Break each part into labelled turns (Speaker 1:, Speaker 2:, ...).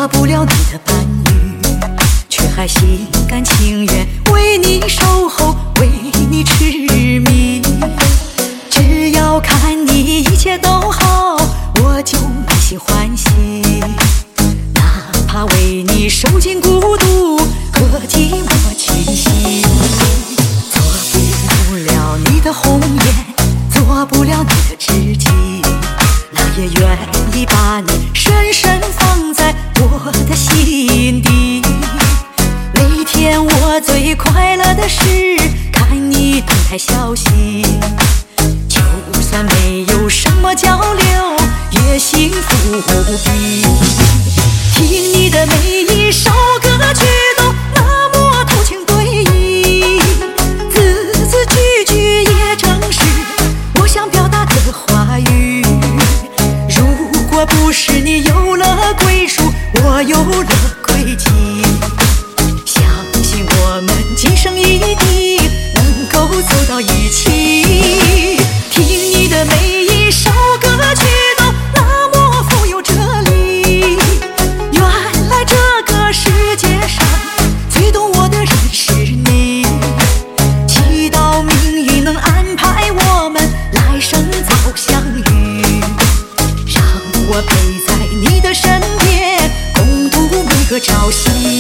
Speaker 1: 做不了你的伴侣，却还心甘情愿为你守候，为你痴迷。只要看你一切都好，我就满心欢喜，哪怕为你受尽孤独和寂寞侵袭。做不了你的红颜，做不了你的知己，那也愿意把你深深放在我的心底。每天我最快乐的是看你动态消息，就算没有什么交流，也幸福无比。听你的每一首歌曲都那么透情对意，字字句句也正是我想表达的话语。如果不是你有了归属，我有了轨迹，相信我们今生一定能够走到一起。听你的每一首歌曲都那么富有哲理，原来这个世界上最懂我的人是你。祈祷命运能安排我们来生早相遇，让我陪在你的身边，共度每个朝夕。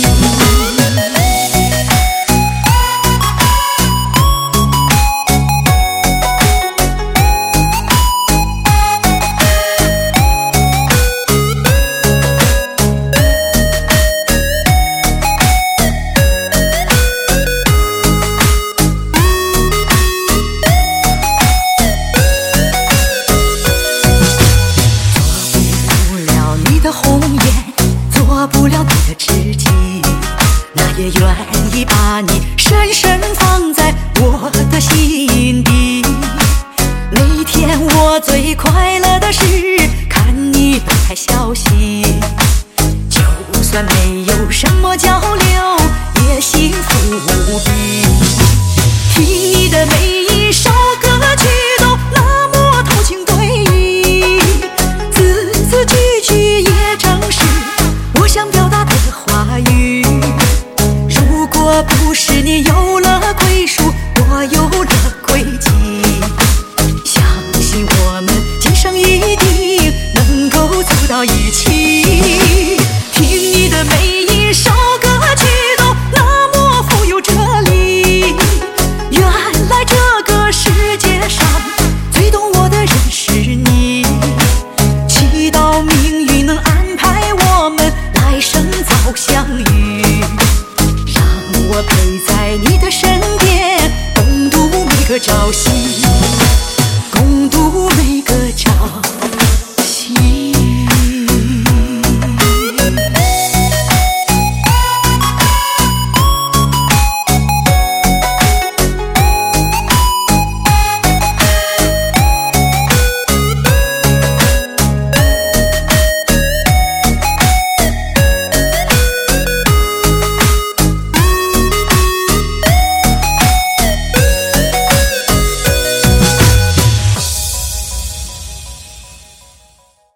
Speaker 1: 做不了你的知己，那也愿意把你深深放在我的心底。每天我最快乐的是看你动态消息，就算没有什么交流，也幸福无比。听你的每一首歌曲都那么透情对意，字字句句也正是我想表达的话语。如果不是你有了归属，我有了